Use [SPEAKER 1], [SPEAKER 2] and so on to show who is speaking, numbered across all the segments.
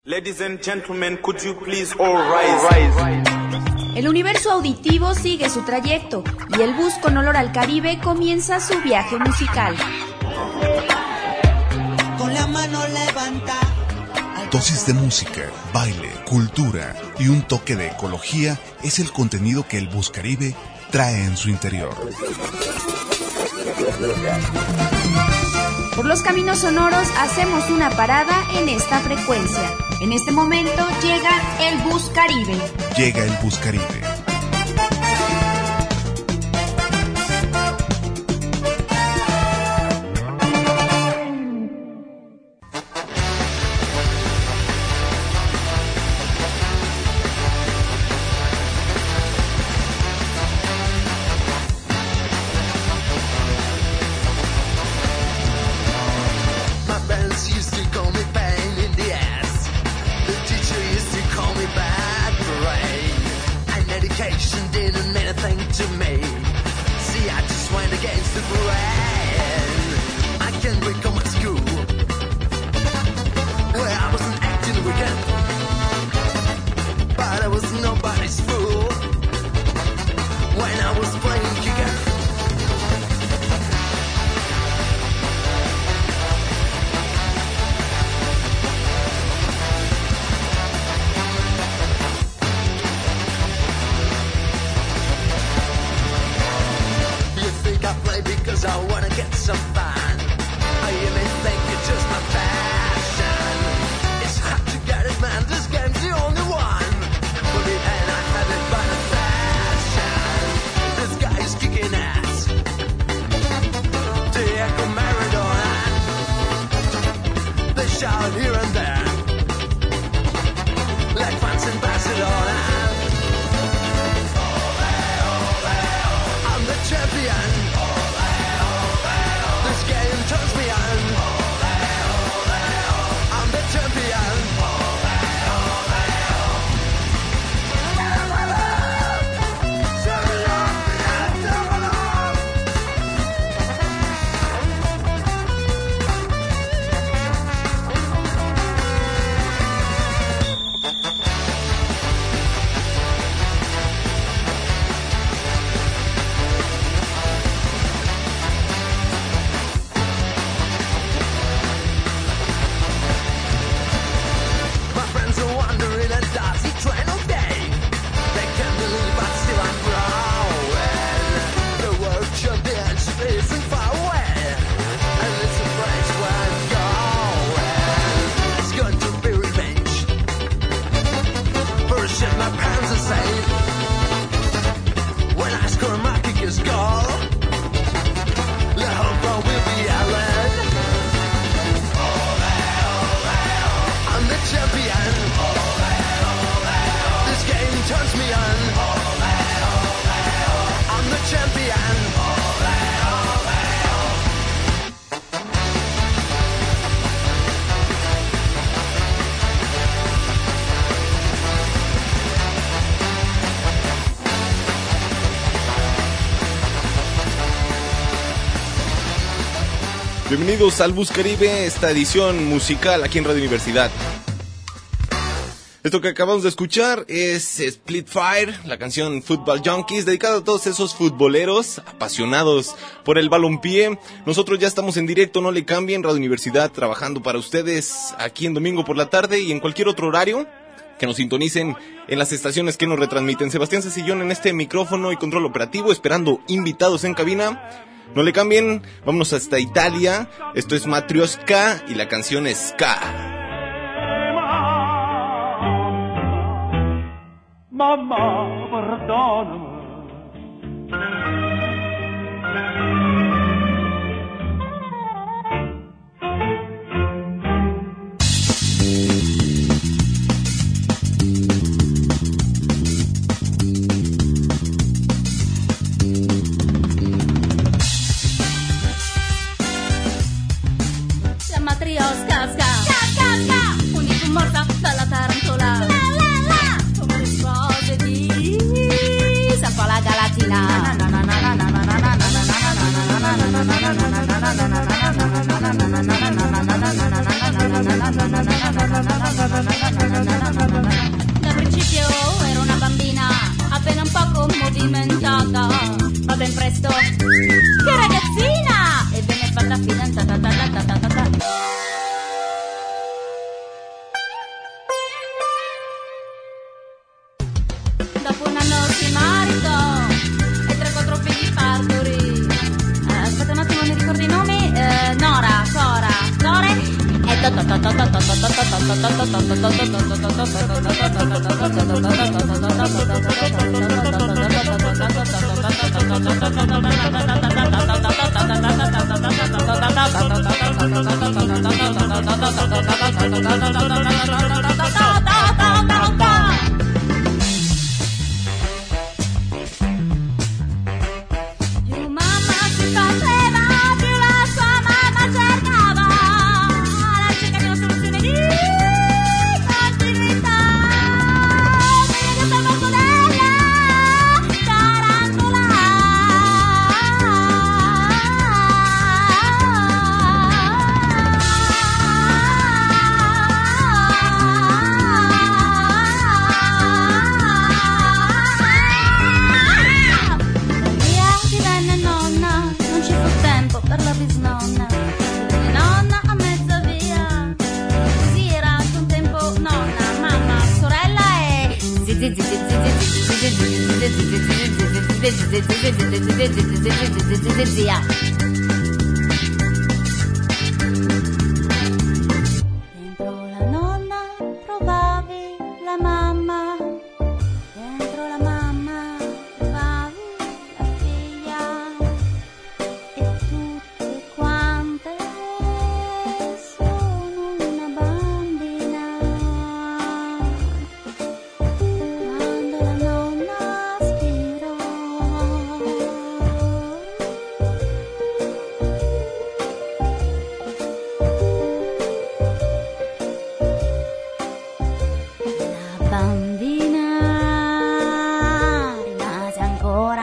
[SPEAKER 1] Ladies and gentlemen, could you please all rise?
[SPEAKER 2] El universo auditivo sigue su trayecto y el bus con olor al Caribe comienza su viaje musical.
[SPEAKER 3] Con la mano levanta.
[SPEAKER 4] Dosis de música, baile, cultura y un toque de ecología es el contenido que el Bus Caribe trae en su interior.
[SPEAKER 2] Por los caminos sonoros hacemos una parada en esta frecuencia. En este momento llega el Bus Caribe.
[SPEAKER 4] Llega el Bus Caribe.
[SPEAKER 5] Bienvenidos al Bus Caribe, esta edición musical aquí en Radio Universidad. Esto que acabamos de escuchar es Split Fire, la canción Football Junkies, dedicada a todos esos futboleros apasionados por el balompié. Nosotros ya estamos en directo, no le cambien, Radio Universidad trabajando para ustedes aquí en domingo por la tarde y en cualquier otro horario que nos sintonicen en las estaciones que nos retransmiten. Sebastián Cecillón en este micrófono y control operativo, esperando invitados en cabina. No le cambien, vámonos hasta Italia. Esto es Matrioska y la canción es Ska.
[SPEAKER 6] Mamma, perdóname.
[SPEAKER 7] Matrioska, ska, ska, ska, ska, unico morta dalla tarantola, la, la, la, come le spose di Da principio ero una bambina appena un poco movimentata, ma ben presto che ragazzina e venne fatta fidanzata. Dopo un anno si maritò e 3-4 figli partori. Aspetta un attimo, mi ricordo i nomi. Nora, Cora, Dore e zia. Dentro la nonna trovavi la mamma, dentro la mamma trovavi la figlia e tutte quante sono una bambina. Quando la nonna aspirò bambina rimase ancora.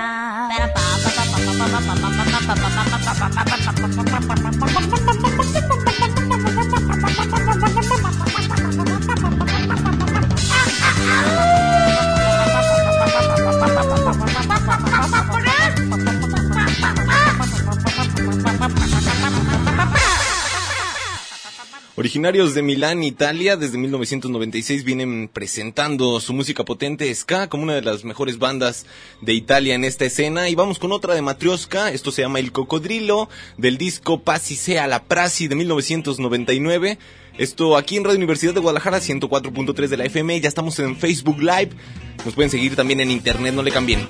[SPEAKER 5] Originarios de Milán, Italia, desde 1996 vienen presentando su música potente ska como una de las mejores bandas de Italia en esta escena. Y vamos con otra de Matrioska, esto se llama El Cocodrilo, del disco Paz y sea la Prasi de 1999. Esto aquí en Radio Universidad de Guadalajara, 104.3 de la FM, ya estamos en Facebook Live, nos pueden seguir también en internet, no le cambien.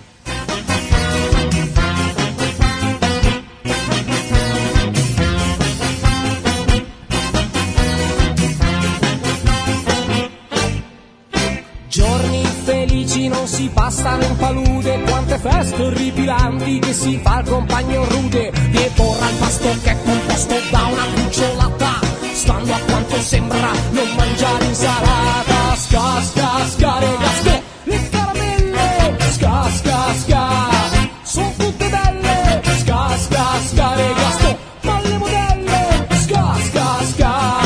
[SPEAKER 8] Giorni felici non si passano in palude, quante feste orripilanti che si fa il compagno rude. Che porra il pasto che è composto da una cucciolata, stando a quanto sembra non mangiare insalata. Ska, ska, ska, regasco, le caramelle, ska, ska, ska, sono tutte belle. Ska, ska, ska, regasco, ma le modelle, ska, ska, ska.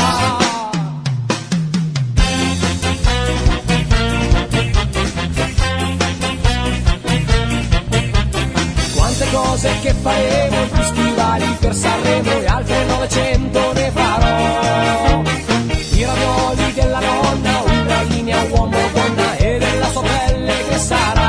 [SPEAKER 8] Cose che faremo, più stivali per Sanremo e altre 900 ne farò. I ravioli della nonna, una linea uomo-donna e della sua pelle che sarà.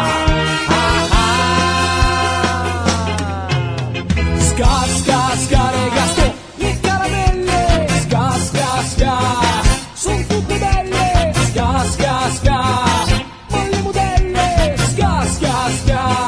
[SPEAKER 8] Ska, ska, ska, regasco, le caramelle, ska, ska, ska, son tutte belle. Ska, ska, ska, ma le modelle, ska, ska, ska.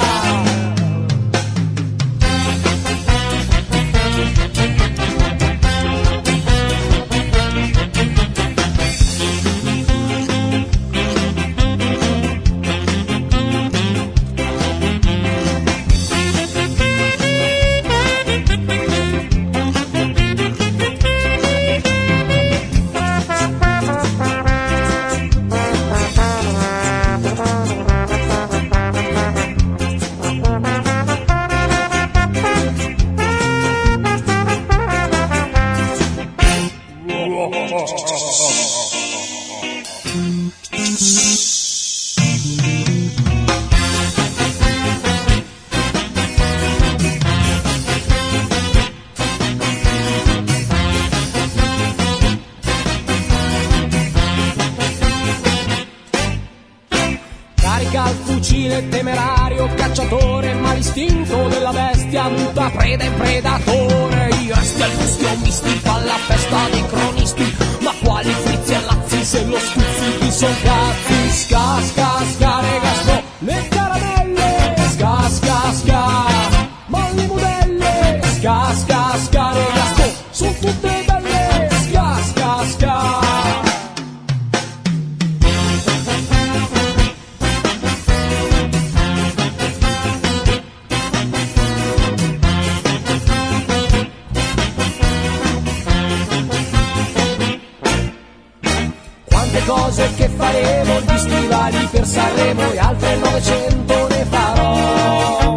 [SPEAKER 8] Carica il fucile temerario, cacciatore malistinto della bestia, muta preda e predatore. I resti al fuschio misti, fa la festa dei cronisti. Ma quali frizzi e lazzi se lo stuzzichi son cazzi. Ska, ska, ska, regasco, le caramelle. Ska, ska, ska, molli modelle. Ska, ska, ska, regasco, son tutte belle. Ska, ska, ska. Cose che faremo, gli stivali per Sanremo e altre 900 ne farò.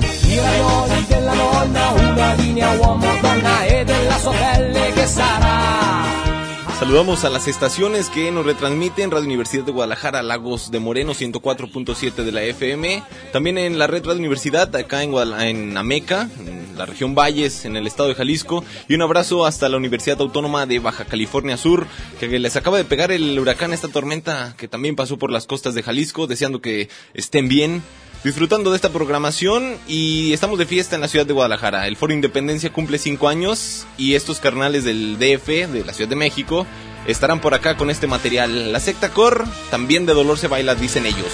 [SPEAKER 8] I ravioli della nonna, una linea uomo-donna e della sua pelle che sarà.
[SPEAKER 5] Saludamos a las estaciones que nos retransmiten: Radio Universidad de Guadalajara, Lagos de Moreno, 104.7 de la FM. También en la red Radio Universidad, acá en Ameca, en la región Valles, en el estado de Jalisco. Y un abrazo hasta la Universidad Autónoma de Baja California Sur, que les acaba de pegar el huracán, esta tormenta que también pasó por las costas de Jalisco. Deseando que estén bien, disfrutando de esta programación. Y estamos de fiesta en la ciudad de Guadalajara. El Foro Independencia cumple 5 años y estos carnales del DF, de la Ciudad de México, estarán por acá con este material. La secta Core, también de dolor se baila, dicen ellos.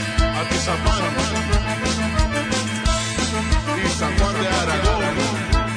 [SPEAKER 9] San Juan y San Juan de Aragón.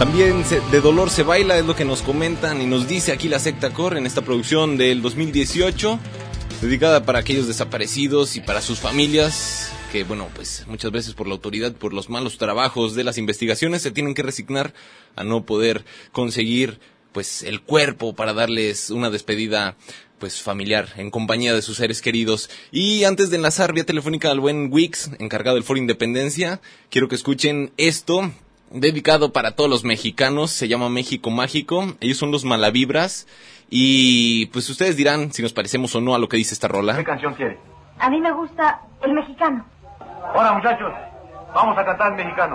[SPEAKER 5] También de dolor se baila, es lo que nos comentan y nos dice aquí la Secta Core en esta producción del 2018, dedicada para aquellos desaparecidos y para sus familias que, bueno, pues muchas veces por la autoridad, por los malos trabajos de las investigaciones, se tienen que resignar a no poder conseguir pues el cuerpo para darles una despedida pues familiar, en compañía de sus seres queridos. Y antes de enlazar vía telefónica al buen Wix, encargado del Foro Independencia, quiero que escuchen esto, dedicado para todos los mexicanos, se llama México Mágico, ellos son los Malavibras, y pues ustedes dirán si nos parecemos o no a lo que dice esta rola.
[SPEAKER 6] ¿Qué canción quiere?
[SPEAKER 9] A mí me gusta el mexicano.
[SPEAKER 6] Hola, muchachos, vamos a cantar el mexicano.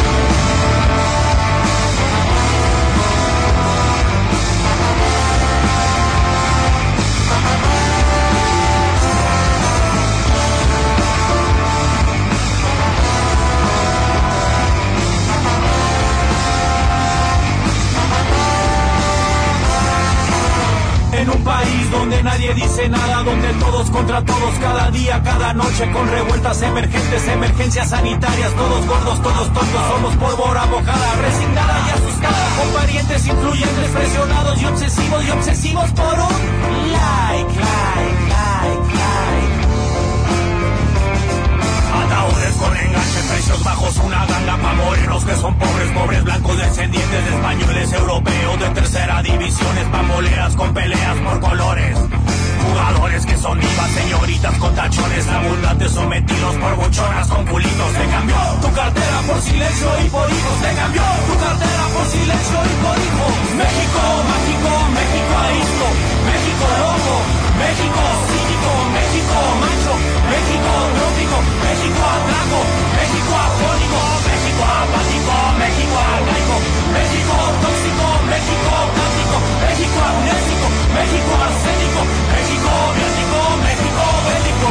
[SPEAKER 10] En un país donde nadie dice nada, donde todos contra todos, cada día, cada noche, con revueltas emergentes, emergencias sanitarias, todos gordos, todos tontos, somos pólvora mojada, resignada y asustada, con parientes influyentes, presionados y obsesivos por un like. Ataúdes con enganche, precios bajos, una ganga pa' morenos que son pobres blancos descendientes de españoles europeos de tercera divisiones, pamboleras con peleas por colores, jugadores que son divas, señoritas con tachones, abundantes sometidos por buchonas con culitos. Te cambió tu cartera por silencio y por hijos, te cambió tu cartera por silencio y por hijos. México mágico, México arisco, México loco, México cínico, México macho, México trópico, México atraco, México afónico, México apático, México arcaico, México tóxico, México cántico, México amnésico, México arsénico, México biótico, México bélico.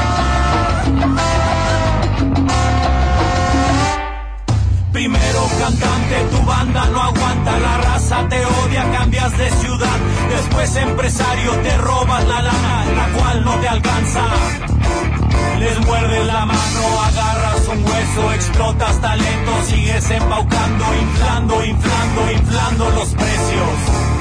[SPEAKER 10] Primero cantante, tu banda no aguanta, la raza te odia, cambias de ciudad. Después empresario, te robas la lana, la cual no te alcanza. Les muerdes la mano, agarras un hueso, explotas talento, sigues embaucando, inflando los precios.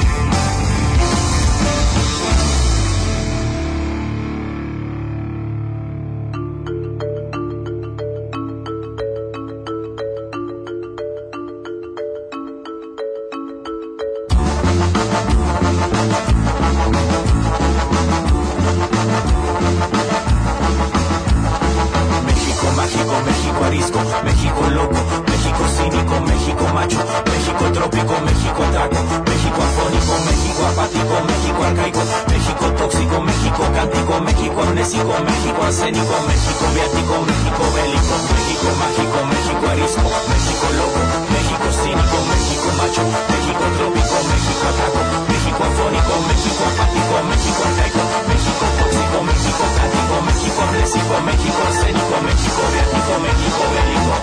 [SPEAKER 10] México loco, México cínico, México macho, México trópico, México atraco, México afónico, México apático, México arcaico, México tóxico, México cántico, México amnésico, México arsénico, México viático, México bélico, México mágico, México arisco, México loco, México cínico, México macho, México trópico, México atraco, México afónico, México apático, México arcaico, México tóxico, México cántico, México amnésico, México arsénico, México viático, México bélico.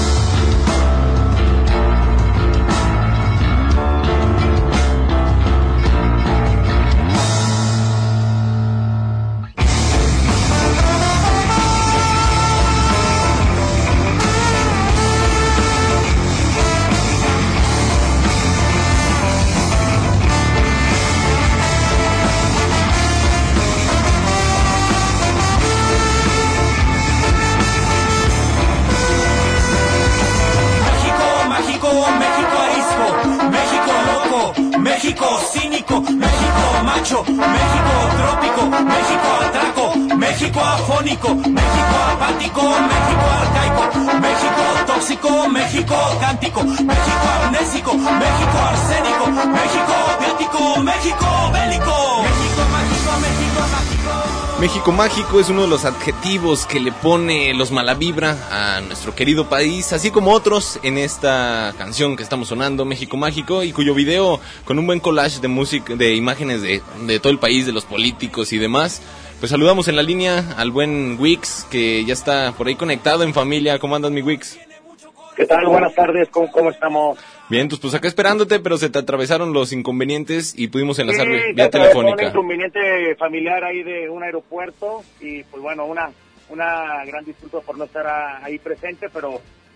[SPEAKER 10] México cínico, México macho, México trópico, México atraco, México afónico, México apático, México arcaico, México tóxico, México cántico, México amnésico, México arsénico, México biótico, México bélico. México mágico, México mágico.
[SPEAKER 5] México Mágico es uno de los adjetivos que le pone los Malavibra a nuestro querido país, así como otros en esta canción que estamos sonando, México Mágico, y cuyo video con un buen collage de música, de imágenes de todo el país, de los políticos y demás. Pues saludamos en la línea al buen Wix, que ya está por ahí conectado en familia. ¿Cómo andas, mi Wix?
[SPEAKER 11] ¿Qué tal? Buenas tardes, ¿cómo estamos?
[SPEAKER 5] Bien, pues acá esperándote, pero se te atravesaron los inconvenientes y pudimos enlazar vía telefónica.
[SPEAKER 11] Un inconveniente familiar ahí de un aeropuerto y pues bueno, una gran disculpa por no estar ahí presente, pero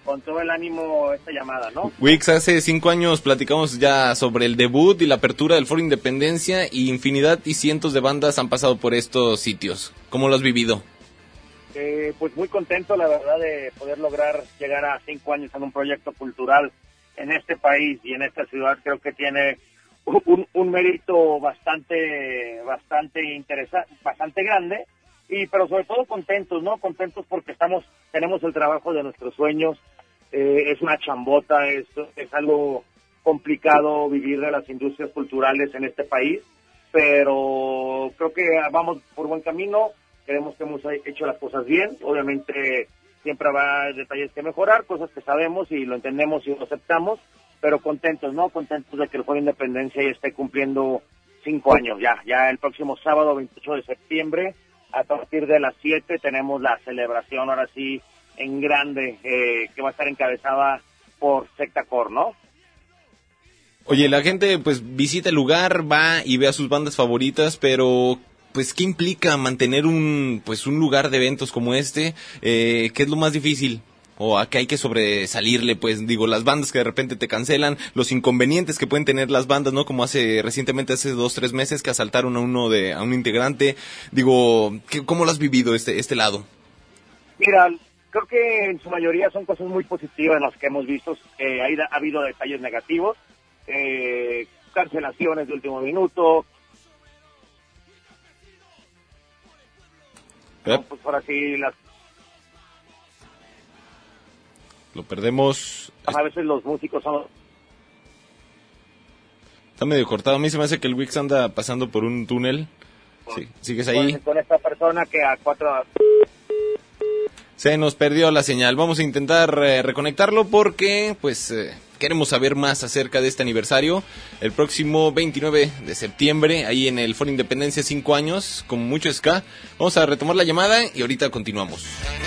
[SPEAKER 11] con todo el ánimo esta llamada, ¿no?
[SPEAKER 5] Wix, hace 5 años platicamos ya sobre el debut y la apertura del Foro Independencia y infinidad y cientos de bandas han pasado por estos sitios. ¿Cómo lo has vivido?
[SPEAKER 11] Pues muy contento, la verdad, de poder lograr llegar a 5 años en un proyecto cultural en este país y en esta ciudad. Creo que tiene un mérito bastante interesante, bastante grande, pero sobre todo contentos, ¿no? Contentos porque tenemos el trabajo de nuestros sueños. Es una chambota, es algo complicado vivir de las industrias culturales en este país, pero creo que vamos por buen camino. Creemos que hemos hecho las cosas bien. Obviamente siempre habrá detalles que mejorar, cosas que sabemos y lo entendemos y lo aceptamos, pero contentos, ¿no? Contentos de que el Foro Independencia ya esté cumpliendo 5 años ya el próximo sábado 28 de septiembre a partir de las 7 tenemos la celebración, ahora sí, en grande, que va a estar encabezada por Secta Core, ¿no?
[SPEAKER 5] Oye, la gente pues visita el lugar, va y ve a sus bandas favoritas, pero pues ¿qué implica mantener un lugar de eventos como este? ¿Qué es lo más difícil? ¿O a qué hay que sobresalirle? Pues digo, las bandas que de repente te cancelan, los inconvenientes que pueden tener las bandas, ¿no? Como recientemente hace 2-3 meses que asaltaron a un integrante. Digo, ¿cómo lo has vivido este lado?
[SPEAKER 11] Mira, creo que en su mayoría son cosas muy positivas las que hemos visto. Ha habido detalles negativos, cancelaciones de último minuto. No, pues ahora sí
[SPEAKER 5] lo perdemos.
[SPEAKER 11] A veces los músicos son...
[SPEAKER 5] Está medio cortado. A mí se me hace que el Wix anda pasando por un túnel. Sí, ¿sigues ahí?
[SPEAKER 11] Con esta persona que a 4...
[SPEAKER 5] Se nos perdió la señal. Vamos a intentar reconectarlo porque pues queremos saber más acerca de este aniversario. El próximo 29 de septiembre, ahí en el Foro Independencia, 5 años, con mucho ska. Vamos a retomar la llamada y ahorita continuamos.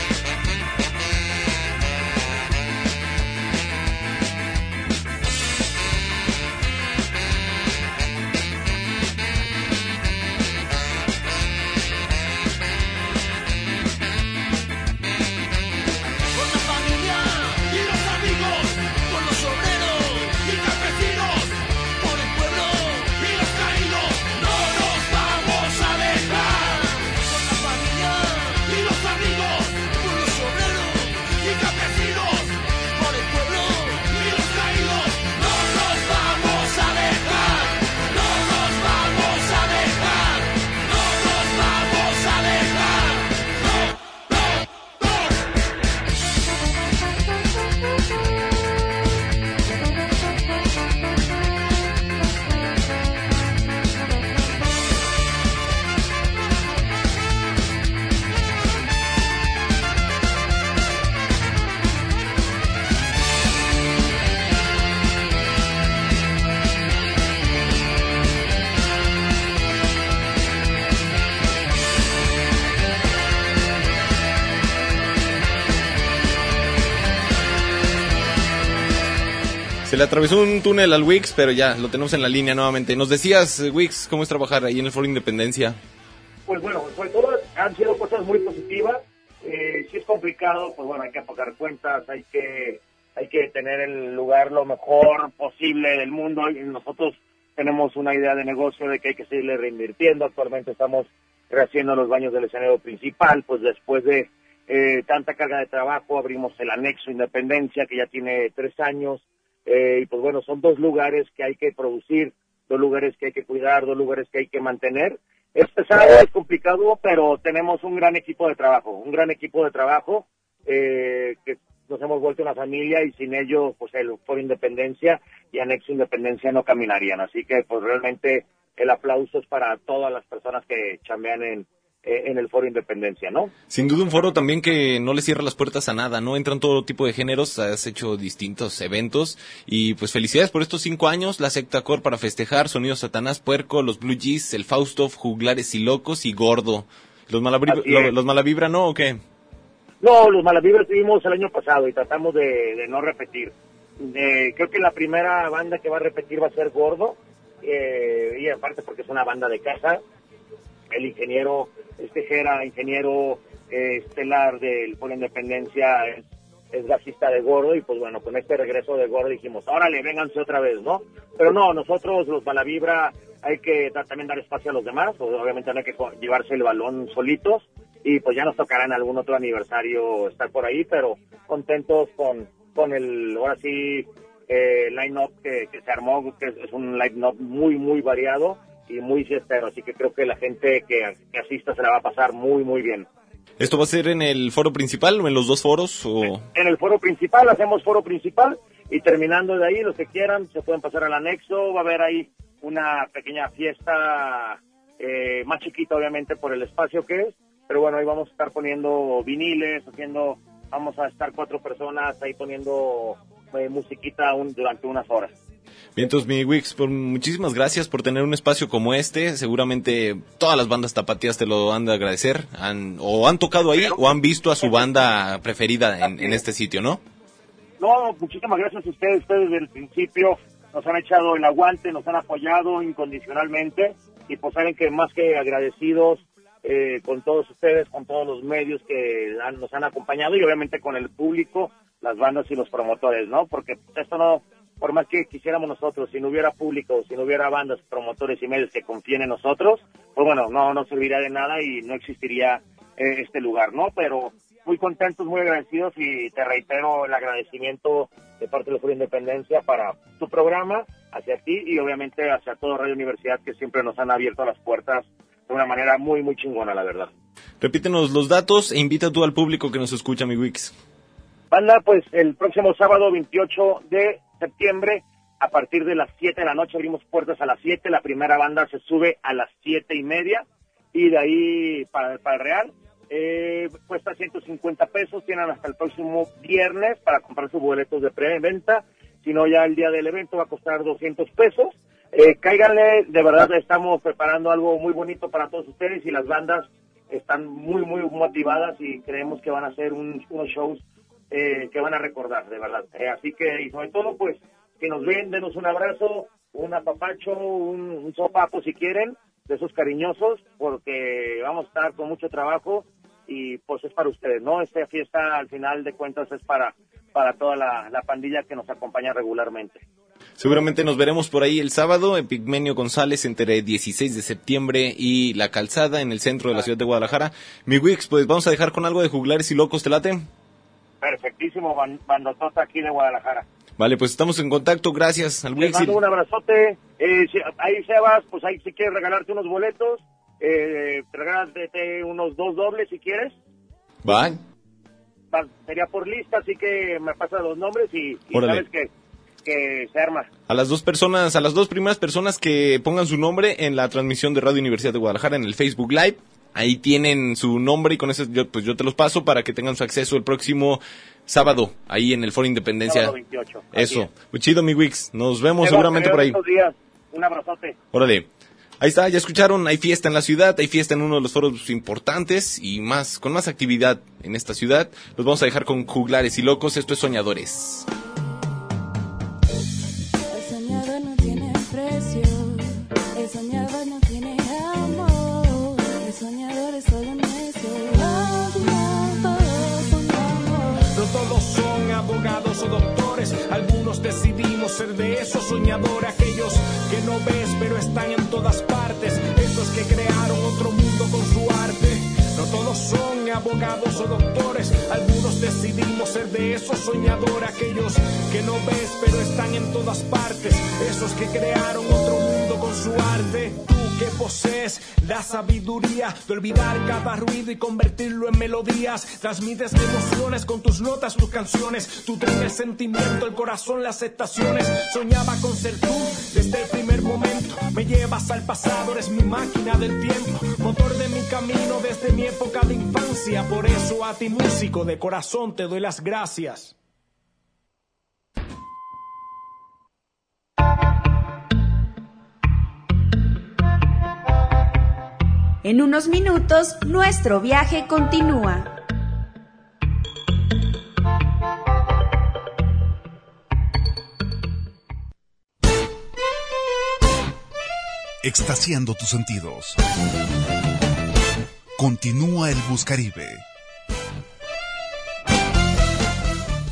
[SPEAKER 5] Se le atravesó un túnel al Wix, pero ya lo tenemos en la línea nuevamente. Nos decías, Wix, ¿cómo es trabajar ahí en el Foro Independencia?
[SPEAKER 11] Pues bueno, sobre todo han sido cosas muy positivas. Si es complicado, pues bueno, hay que pagar cuentas, hay que tener el lugar lo mejor posible del mundo. Y nosotros tenemos una idea de negocio de que hay que seguirle reinvirtiendo. Actualmente estamos rehaciendo los baños del escenario principal, pues después de tanta carga de trabajo abrimos el anexo Independencia, que ya tiene 3 años. Y pues bueno, son 2 lugares que hay que producir, 2 lugares que hay que cuidar, 2 lugares que hay que mantener. Es pesado, es complicado, pero tenemos un gran equipo de trabajo, que nos hemos vuelto una familia y sin ello, pues el Foro Independencia y Anexo Independencia no caminarían. Así que pues realmente el aplauso es para todas las personas que chambean en el Foro Independencia, ¿no?
[SPEAKER 5] Sin duda un foro también que no le cierra las puertas a nada, ¿no? Entran todo tipo de géneros, has hecho distintos eventos y pues felicidades por estos 5 años, la Secta Core para festejar, Sonido Satanás, Puerco, los Blue Jeans, el Fausto, Juglares y Locos y Gordo. ¿Los Malavibra no o qué?
[SPEAKER 11] No, los Malavibra estuvimos el año pasado y tratamos de no repetir. Creo que la primera banda que va a repetir va a ser Gordo, y aparte porque es una banda de casa. El ingeniero Jera, ingeniero estelar del Foro Independencia, es es gasista de Gordo, y pues bueno, con este regreso de Gordo dijimos, órale, vénganse otra vez, ¿no? Pero no, nosotros los Malavibra hay que también dar espacio a los demás, pues obviamente no hay que llevarse el balón solitos, y pues ya nos tocará en algún otro aniversario estar por ahí, pero contentos con el, ahora sí, line-up que se armó, que es un line-up muy, muy variado y muy fiestero, así que creo que la gente que asista se la va a pasar muy, muy bien.
[SPEAKER 5] ¿Esto va a ser en el foro principal o en los dos foros? O...
[SPEAKER 11] En el foro principal, hacemos foro principal, y terminando de ahí, los que quieran se pueden pasar al anexo. Va a haber ahí una pequeña fiesta, más chiquita obviamente por el espacio que es, pero bueno, ahí vamos a estar poniendo viniles, vamos a estar 4 personas ahí poniendo musiquita durante unas horas.
[SPEAKER 5] Bien, entonces, mi Wix, muchísimas gracias por tener un espacio como este. Seguramente todas las bandas tapatías te lo han de agradecer. Han tocado ahí o han visto a su banda preferida en este sitio, ¿no?
[SPEAKER 11] No, muchísimas gracias a ustedes. Ustedes desde el principio nos han echado el aguante, nos han apoyado incondicionalmente. Y pues saben que más que agradecidos con todos ustedes, con todos los medios que nos han acompañado, y obviamente con el público, las bandas y los promotores, ¿no? Porque esto no... Por más que quisiéramos nosotros, si no hubiera público, si no hubiera bandas, promotores y medios que confíen en nosotros, pues bueno, no serviría de nada y no existiría este lugar, ¿no? Pero muy contentos, muy agradecidos, y te reitero el agradecimiento de parte de la Foro Independencia para tu programa, hacia ti y obviamente hacia todo Radio Universidad, que siempre nos han abierto las puertas de una manera muy, muy chingona, la verdad.
[SPEAKER 5] Repítenos los datos e invita tú al público que nos escucha, mi Wix.
[SPEAKER 11] Banda, pues el próximo sábado 28 de septiembre, a partir de las 7 de la noche, abrimos puertas a las 7, la primera banda se sube a las 7:30, y de ahí para el Real, cuesta 150 pesos, tienen hasta el próximo viernes para comprar sus boletos de preventa, si no ya el día del evento va a costar 200 pesos, cáiganle, de verdad estamos preparando algo muy bonito para todos ustedes, y las bandas están muy, muy motivadas, y creemos que van a hacer unos shows que van a recordar, de verdad. Así que, y sobre todo, pues, que nos ven, denos un abrazo, un apapacho, un sopapo si quieren, de esos cariñosos, porque vamos a estar con mucho trabajo, y pues es para ustedes, ¿no? Esta fiesta, al final de cuentas, es para toda la pandilla que nos acompaña regularmente.
[SPEAKER 5] Seguramente nos veremos por ahí el sábado, en Pigmenio González, entre 16 de septiembre y La Calzada, en el centro de la ciudad de Guadalajara. Mi Wix, pues vamos a dejar con algo de Juglares y Locos, ¿te late?
[SPEAKER 11] Perfectísimo, bandotota aquí de Guadalajara.
[SPEAKER 5] Vale, pues estamos en contacto, gracias al Wix.
[SPEAKER 11] Te mando un abrazote, ahí Sebas, pues ahí si quieres regalarte unos boletos, regálate unos 2 dobles si quieres.
[SPEAKER 5] Va.
[SPEAKER 11] Sería por lista, así que me pasas los nombres y sabes que se arma.
[SPEAKER 5] A las dos primeras personas que pongan su nombre en la transmisión de Radio Universidad de Guadalajara en el Facebook Live, ahí tienen su nombre, y con eso yo te los paso para que tengan su acceso el próximo sábado, ahí en el Foro Independencia.
[SPEAKER 11] Sábado 28.
[SPEAKER 5] Eso, muy chido, mi Wix. Nos vemos seguramente por ahí.
[SPEAKER 11] Días. Un abrazote.
[SPEAKER 5] Órale. Ahí está, ya escucharon, hay fiesta en la ciudad, hay fiesta en uno de los foros importantes y con más actividad en esta ciudad. Los vamos a dejar con Juglares y Locos, esto es Soñadores.
[SPEAKER 12] El soñador no tiene precio, el soñador no tiene amor, el soñador es solo necio.
[SPEAKER 8] No todos son abogados o doctores, algunos decidimos ser de esos soñadores, aquellos que no ves pero están en todas partes, esos que crearon otro mundo con su arte. No todos son abogados o doctores, algunos decidimos ser de esos soñadores, aquellos que no ves pero están en todas partes, esos que crearon otro mundo con su arte. Tú que posees la sabiduría de olvidar cada ruido y convertirlo en melodías, transmites emociones con tus notas, tus canciones, tú tienes sentimiento, el corazón, las estaciones. Soñaba con ser tú desde el primer momento, me llevas al pasado, eres mi máquina del tiempo, motor de mi camino desde mi época de infancia. Por eso a ti, músico, de corazón te doy las gracias.
[SPEAKER 2] En unos minutos, nuestro viaje continúa.
[SPEAKER 4] Extasiando tus sentidos. Continúa el Buscaribe.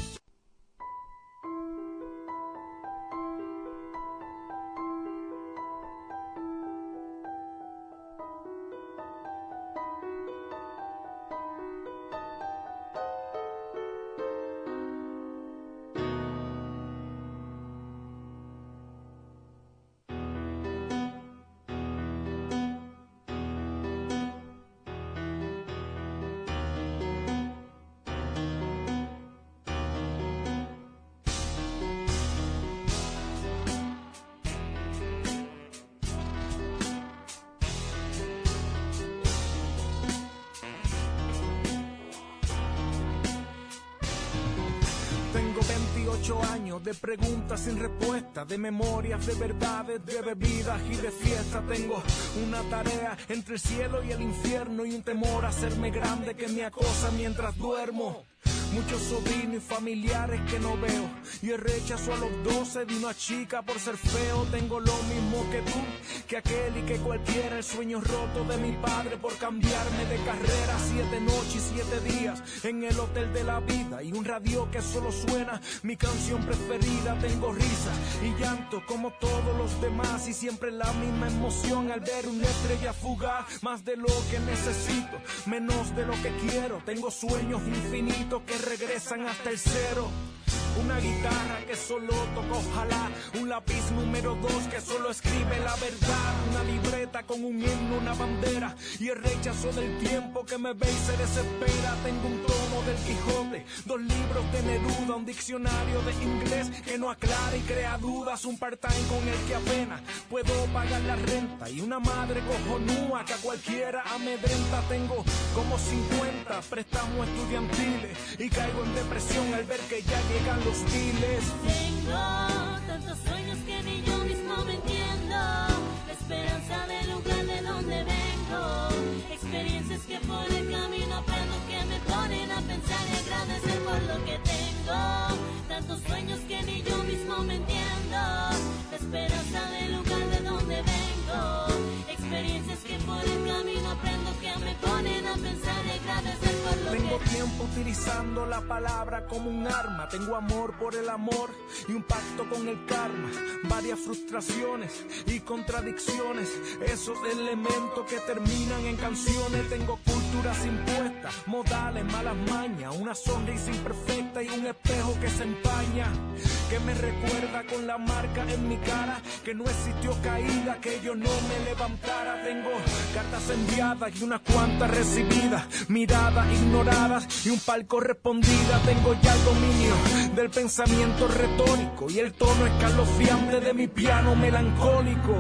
[SPEAKER 8] Tengo 28 años de preguntas sin respuesta, de memorias, de verdades, de bebidas y de fiesta. Tengo una tarea entre el cielo y el infierno y un temor a hacerme grande que me acosa mientras duermo. Muchos sobrinos y familiares que no veo, y el rechazo a los 12 de una chica por ser feo. Tengo lo mismo que tú, que aquel y que cualquiera, el sueño roto de mi padre por cambiarme de carrera. 7 noches y 7 días en el hotel de la vida, y un radio que solo suena mi canción preferida. Tengo risa y llanto como todos los demás, y siempre la misma emoción al ver una estrella fugaz. Más de lo que necesito, menos de lo que quiero. Tengo sueños infinitos que regresan hasta el cero. Una guitarra que solo toco, ojalá. Un lápiz número 2 que solo escribe la verdad. Una libreta con un himno, una bandera, y el rechazo del tiempo que me ve y se desespera. Tengo un tomo del Quijote, 2 libros de Neruda, un diccionario de inglés que no aclara y crea dudas, un part-time con el que apenas puedo pagar la renta, y una madre cojonúa que a cualquiera amedrenta. Tengo como 50 préstamos estudiantiles y caigo en depresión al ver que ya llegan los miles.
[SPEAKER 7] Tengo tantos sueños que ni yo mismo me entiendo. La esperanza del lugar de donde vengo. Experiencias que por el camino aprendo que me ponen a pensar y agradecer por lo que tengo. Tantos sueños que ni yo mismo me entiendo. La esperanza del lugar de donde vengo. Experiencias que por el camino aprendo que me ponen a pensar y agradecer por lo que
[SPEAKER 8] tengo. Tiempo utilizando la palabra como un arma. Tengo amor por el amor y un pacto con el karma. Varias frustraciones y contradicciones, esos elementos que terminan en canciones. Tengo culturas impuestas, modales, malas mañas, una sonrisa imperfecta y un espejo que se empaña, que me recuerda con la marca en mi cara que no existió caída, que yo no me levantara. Tengo cartas enviadas y unas cuantas recibidas, miradas ignoradas y un par correspondida. Tengo ya el dominio del pensamiento retórico y el tono escalofriante de mi piano melancólico.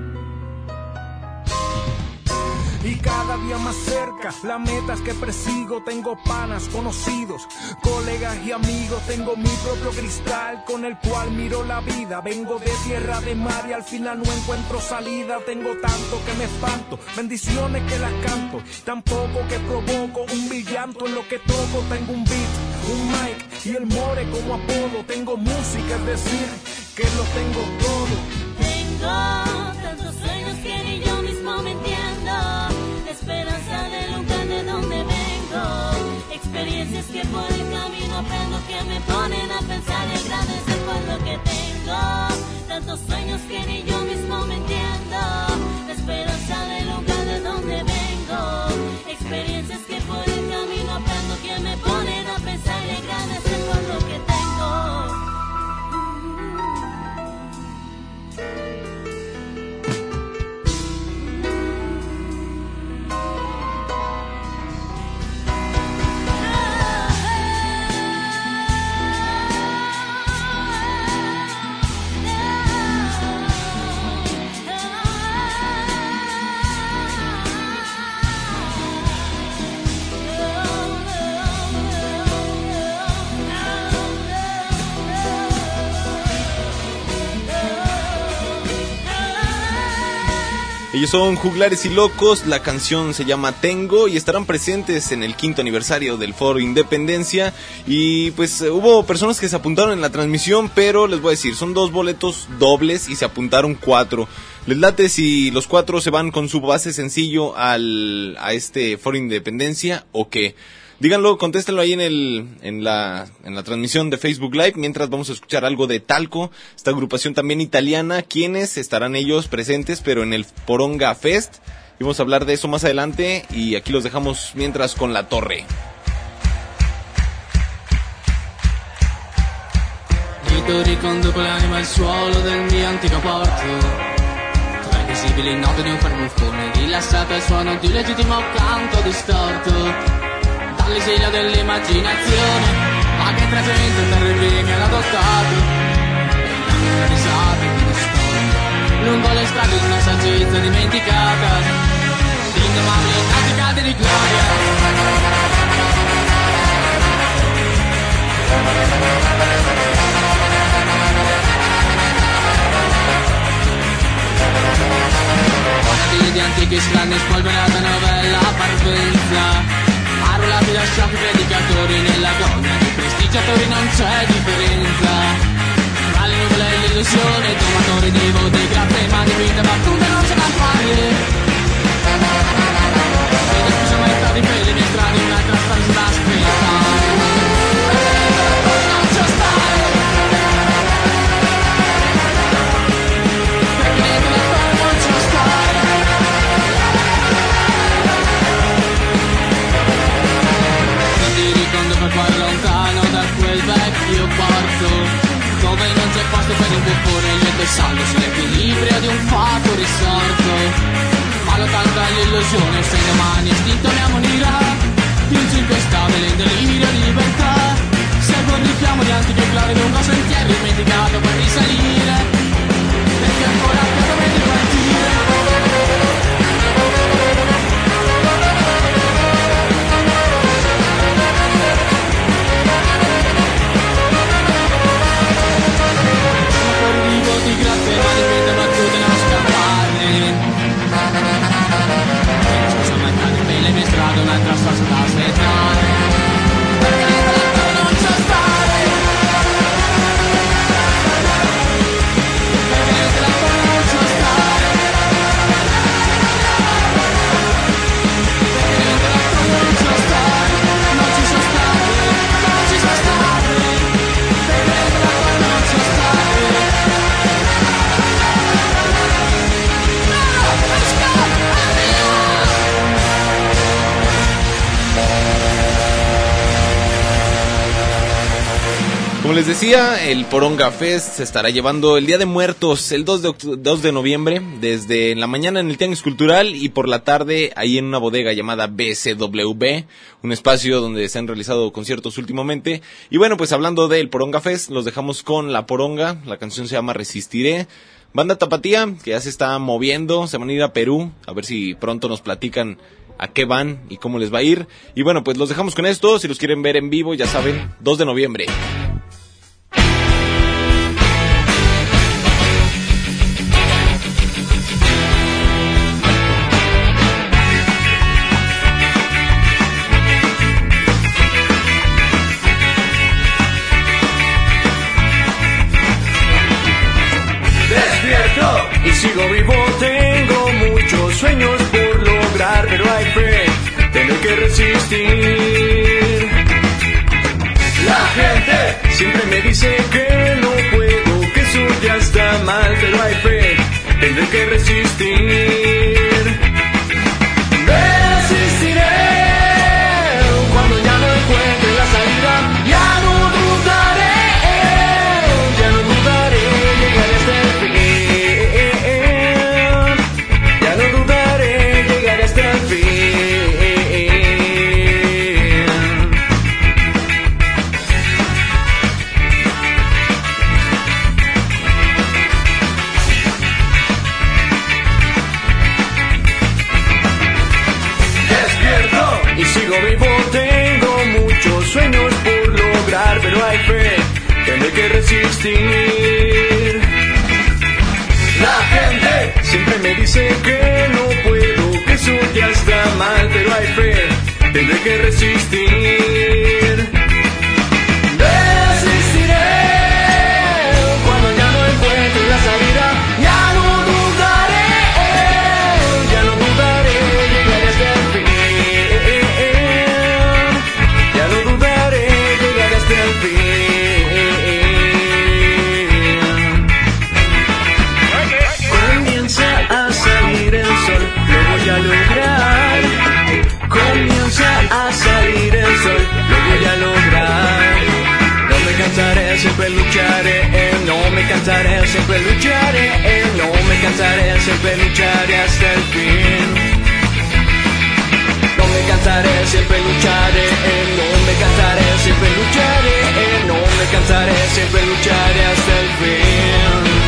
[SPEAKER 8] Y cada día más cerca, las metas que persigo. Tengo panas, conocidos, colegas y amigos. Tengo mi propio cristal con el cual miro la vida. Vengo de tierra de mar y al final no encuentro salida. Tengo tanto que me espanto, bendiciones que las canto, tan poco que provoco un brillanto en lo que toco. Tengo un beat, un mic y el more como apodo. Tengo música, es decir, que lo tengo todo.
[SPEAKER 7] Tengo tantos sueños que ni yo mismo me entiendo. Esperanza del lugar de donde vengo. Experiencias que por el camino aprendo que me ponen a pensar y agradecer por lo que tengo. Tantos sueños que ni yo mismo me entiendo. La esperanza del lugar de donde vengo. Experiencias que por el camino aprendo que me ponen a pensar y agradecer por lo que tengo.
[SPEAKER 5] Ellos son Juglares y Locos, la canción se llama Tengo y estarán presentes en el 5º aniversario del Foro Independencia. Y pues hubo personas que se apuntaron en la transmisión, pero les voy a decir, son 2 boletos dobles y se apuntaron 4. ¿Les late si los 4 se van con su base sencillo a este Foro Independencia o qué? Díganlo, contéstenlo ahí en la transmisión de Facebook Live, mientras vamos a escuchar algo de Talco, esta agrupación también italiana, quienes estarán ellos presentes, pero en el Poronga Fest, y vamos a hablar de eso más adelante, y aquí los dejamos mientras con La Torre.
[SPEAKER 13] Io riconduco l'anima al suolo del mio antico porto, tra invisibili note di un fermofone, rilassato al suono di un legittimo canto distorto. Dall'esilio dell'immaginazione, ma che trattamento terribile mi hanno adottato. E le risate di una storia, lungo le strade di una saggezza dimenticata, di indomabili navigate di gloria. Di antichi slanni, spolverata novella parvenza. Arruolati da sciocchi predicatori nella gogna di prestigiatori non c'è differenza. Tra le nuvole e l'illusione, domatori di voti, grazie ma di vita battute non ce la fai. Vedo scusa metà di peli, miei strade, un'altra stanza da aspettare. Non c'è stare. Perché niente da fare non c'è stare. Per qua lontano da quel vecchio porto, dove non c'è posto per un buffone, il vento è saldo sull'equilibrio di un fato risorto. Ma lontano dall'illusione, se domani estinto mi ammonirà, vinci inquestabile in delirio di libertà. Seguo il richiamo di antiche clave lungo sentiero dimenticato per risalire, perché ancora più dovete partire. Di grazie ma di vita battute non scapparne. Scusa metà di pelle mi strada, un'altra stanza da aspettare. Perché non c'è stare. Perché non c'è stare. Perché non c'è stare. Non ci so stare. Non ci so stare. Perché non c'è stare.
[SPEAKER 5] Como les decía, el Poronga Fest se estará llevando el Día de Muertos el 2 de noviembre, desde la mañana en el Tianguis Cultural y por la tarde ahí en una bodega llamada BCWB, un espacio donde se han realizado conciertos últimamente. Y bueno, pues hablando del Poronga Fest, los dejamos con La Poronga, la canción se llama Resistiré. Banda Tapatía, que ya se está moviendo, se van a ir a Perú, a ver si pronto nos platican a qué van y cómo les va a ir. Y bueno, pues los dejamos con esto, si los quieren ver en vivo, ya saben, 2 de noviembre.
[SPEAKER 14] Y sigo vivo, tengo muchos sueños por lograr, pero hay fe, tengo que resistir. La gente siempre me dice que no puedo, que eso ya está mal, pero hay fe, tendré que resistir. Resistiré cuando ya no encuentre la salida, ya no dudaré, llegaré hasta el fin. Sueños por lograr, pero hay fe, tendré que resistir. La gente siempre me dice que no puedo, que eso ya está mal, pero hay fe, tendré que resistir. Resistiré cuando ya no encuentre la salida, ya no dudaré, llegaré hasta el fin. Comienza a salir el sol, lo voy a lograr. Comienza a salir el sol, lo voy a lograr. No me cansaré, siempre lucharé, no me cansaré, siempre lucharé, no me cansaré, siempre lucharé hasta el fin. No me cansaré, siempre lucharé, no me cansaré, siempre lucharé, no me cansaré, siempre lucharé hasta el fin.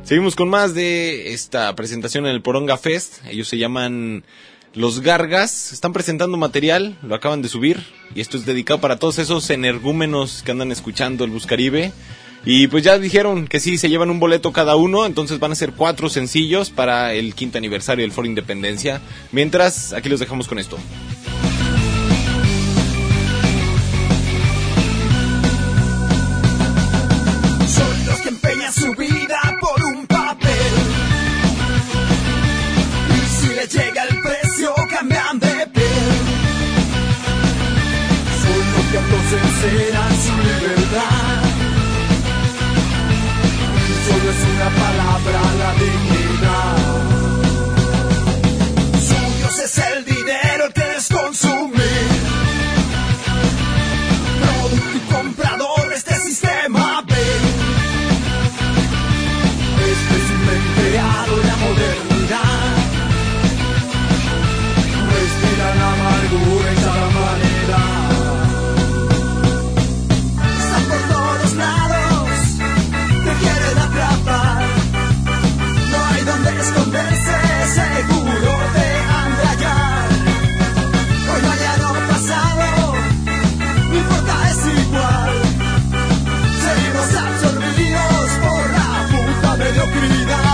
[SPEAKER 5] Seguimos con más de esta presentación en el Poronga Fest. Ellos se llaman Los Gargas. Están presentando material, lo acaban de subir. Y esto es dedicado para todos esos energúmenos que andan escuchando el Buscaribe. Y pues ya dijeron que sí, se llevan un boleto cada uno. Entonces van a ser 4 sencillos para el 5º aniversario del Foro Independencia. Mientras, aquí los dejamos con esto.
[SPEAKER 10] Son los que empeñan su vida por un papel. Y si le llega el precio, cambian de piel. Son los que autocensuran su libertad. Y solo es una palabra la dignidad. Suyos es el dinero el que les consume. Producto y comprador de este sistema B. Creado la modernidad, respiran amargura en cada manera. Están por todos lados, te quieren atrapar. No hay donde esconderse, seguro te han de hallar. Hoy, mañana o pasado, no importa, es igual. Seguimos absorbidos por la puta mediocridad.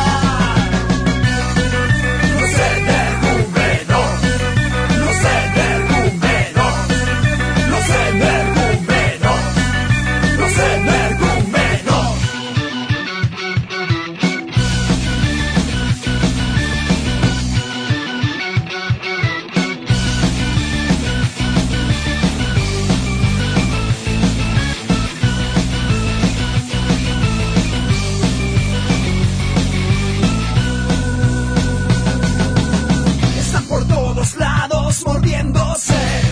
[SPEAKER 10] Mordiéndose,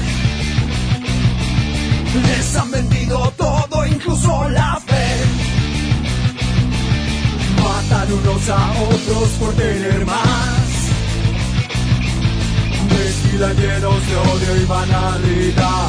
[SPEAKER 10] les han vendido todo, incluso la fe. Matan unos a otros por tener más, desfilan llenos de odio y banalidad.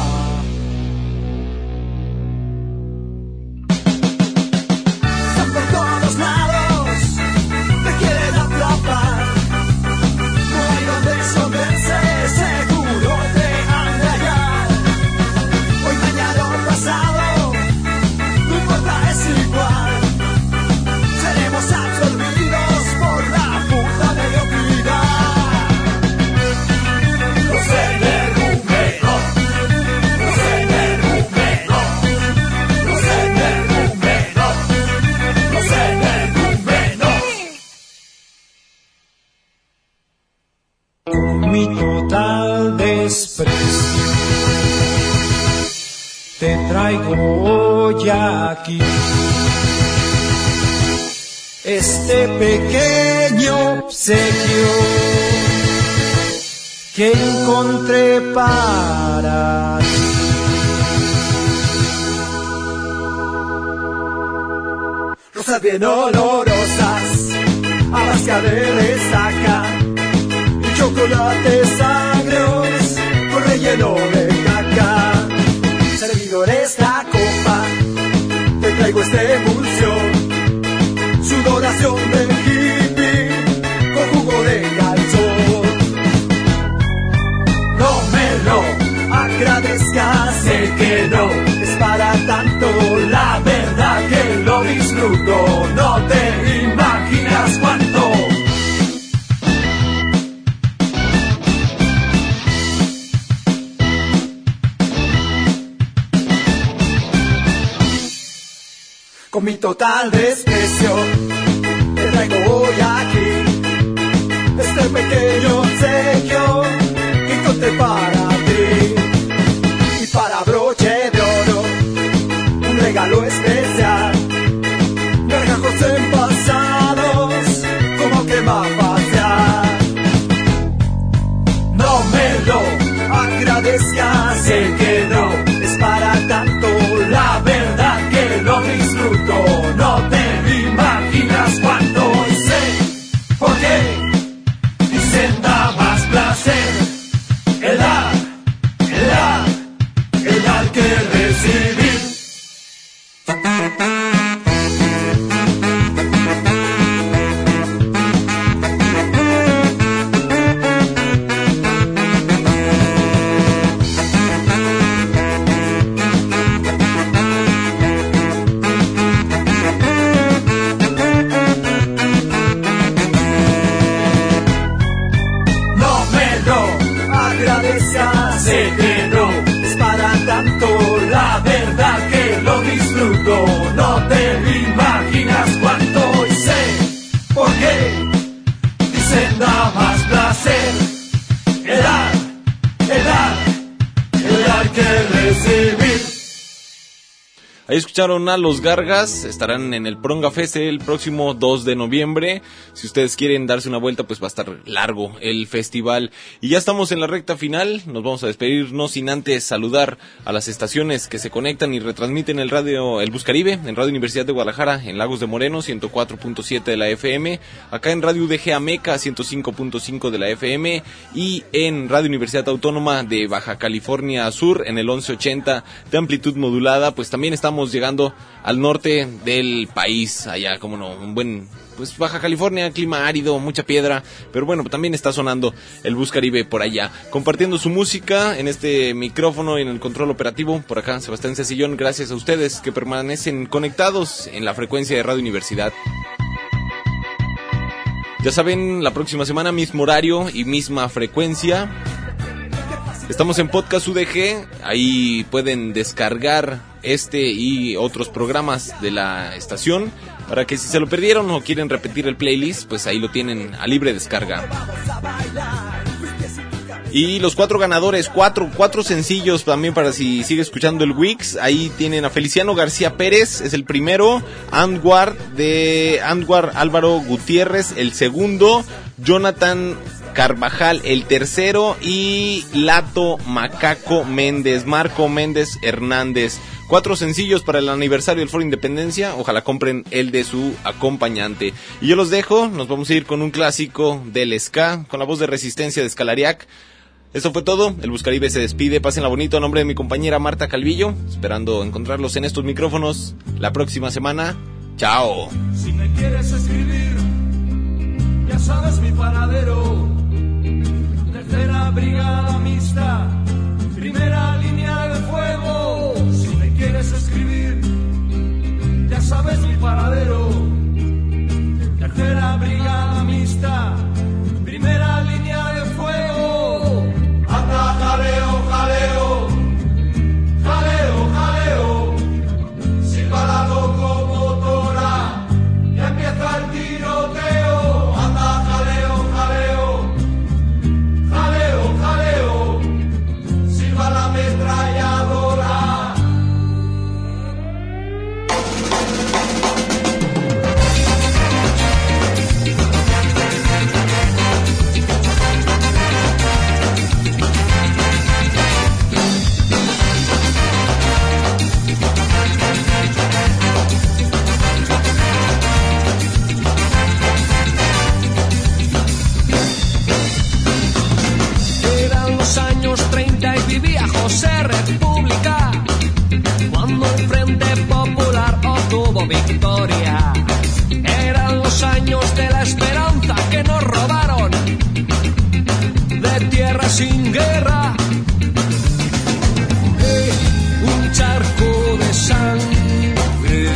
[SPEAKER 10] Están por todos lados, te quieren atrapar. No hay donde esconderse, seguro te han de hallar. Hoy, mañana o pasado, no importa, es igual. Seremos absorbidos por la puta mediocridad. Los energúmenos, los energúmenos, los energúmenos, los energúmenos. Mi total desprecio te traigo hoy aquí. Este pequeño obsequio que encontré para ti. Rosas bien olorosas, habasca de resaca, chocolates agrios con relleno de caca. Servido en esta copa, te traigo esta emulsión, sudoración del hippie con jugo de calzón. No me lo agradezcas, sé que no es para tanto, la verdad que lo disfruto, no te imaginas cuánto. Con mi total desprecio te traigo hoy aquí este pequeño obsequio que encontré para ti. Y para broche de oro, un regalo especial, gargajos envasados como crema facial. No me lo agradezcas, sé que no es para tanto, la verdad que lo disfruto, no te imaginas cuánto. Sé por qué dicen da más placer el dar que recibir.
[SPEAKER 5] Ahí escucharon a Los Gargas, estarán en el Pronga Fest el próximo 2 de noviembre. Si ustedes quieren darse una vuelta, pues va a estar largo el festival. Y ya estamos en la recta final, nos vamos a despedir, no sin antes saludar a las estaciones que se conectan y retransmiten el Buscaribe, en Radio Universidad de Guadalajara, en Lagos de Moreno, 104.7 de la FM, acá en Radio UDG Ameca, 105.5 de la FM, y en Radio Universidad Autónoma de Baja California Sur, en el 1180 de amplitud modulada. Pues también estamos llegando al norte del país, allá, como no, un buen, pues Baja California, clima árido, mucha piedra, pero bueno, también está sonando el Buscaribe por allá, compartiendo su música en este micrófono y en el control operativo, por acá Sebastián Cecillón, gracias a ustedes que permanecen conectados en la frecuencia de Radio Universidad. Ya saben, la próxima semana mismo horario y misma frecuencia. Estamos en Podcast UDG, ahí pueden descargar este y otros programas de la estación para que si se lo perdieron o quieren repetir el playlist, pues ahí lo tienen a libre descarga. Y los 4 ganadores, cuatro sencillos también para si sigue escuchando el Wix. Ahí tienen a Feliciano García Pérez, es el primero, Andwar Álvaro Gutiérrez, el segundo, Jonathan Carvajal, el tercero, y Lato Macaco Méndez, Marco Méndez Hernández. 4 sencillos para el aniversario del Foro Independencia, ojalá compren el de su acompañante. Y yo los dejo, nos vamos a ir con un clásico del ska, con la voz de Resistencia de Escalariac. Esto fue todo, el Buscaribe se despide, pásenla bonito a nombre de mi compañera Marta Calvillo, esperando encontrarlos en estos micrófonos la próxima semana. ¡Chao!
[SPEAKER 10] Si me quieres escribir, ya sabes mi paradero. Tercera brigada mixta, primera línea de fuego. Si me quieres escribir, ya sabes mi paradero. Tercera brigada mixta, primera línea de fuego. Anda, jaleo, jaleo, jaleo, jaleo. Silba la locomotora, ya empieza el tiroteo. Anda, jaleo, jaleo, jaleo, jaleo. Silba la ametralladora.
[SPEAKER 8] Eran los años 30 y vivía José República, cuando el Frente Popular obtuvo victoria. Eran los años de la esperanza que nos robaron, de tierra sin guerra. Un charco de sangre,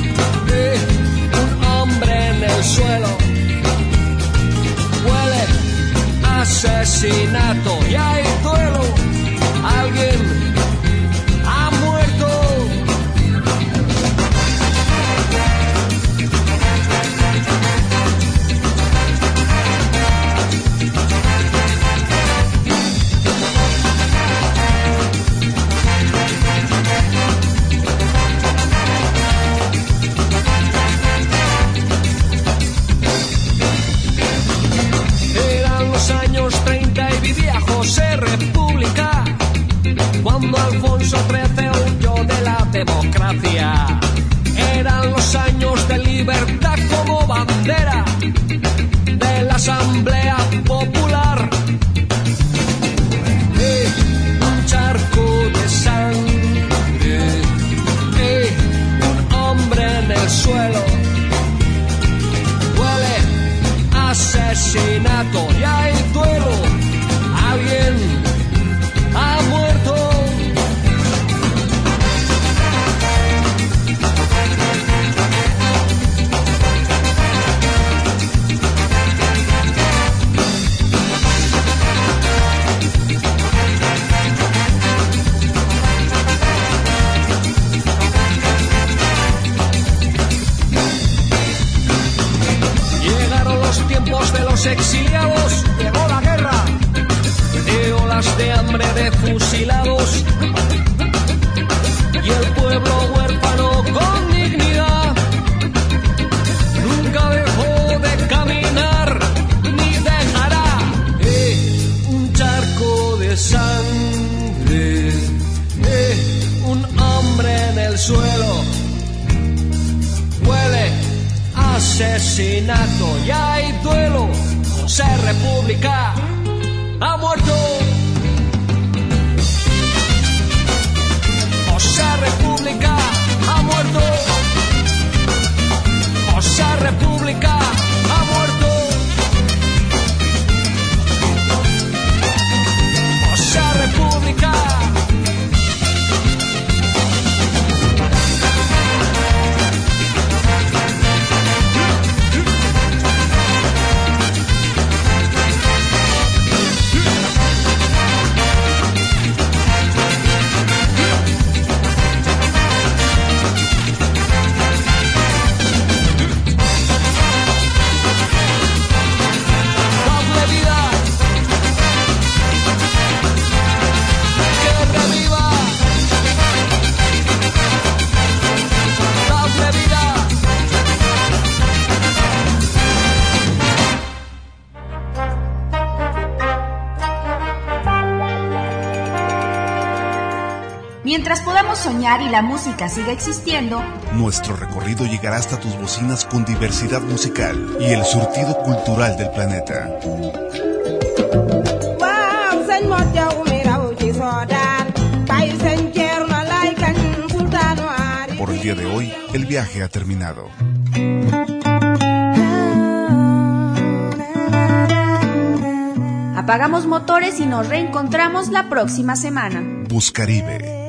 [SPEAKER 8] un hombre en el suelo. Huele a asesinato y hay duelo. Alguien ha muerto. Eran los años 30 y vivía José República, cuando Alfonso XIII huyó de la democracia. Eran los años de libertad como bandera de la Asamblea Popular. Un charco de sangre, un hombre en el suelo. Huele a asesinato y hay duelo. Alguien ha muerto. Llegaron los tiempos de los exiliados, llegó la guerra, de olas de hambre, de fusilados, y el pueblo huérfano república ha muerto. Osa república ha muerto. Osa república ha muerto. Osa república.
[SPEAKER 2] Mientras podamos soñar y la música siga existiendo,
[SPEAKER 4] nuestro recorrido llegará hasta tus bocinas con diversidad musical y el surtido cultural del planeta. Por el día de hoy, el viaje ha terminado.
[SPEAKER 2] Apagamos motores y nos reencontramos la próxima semana.
[SPEAKER 4] Buscaribe.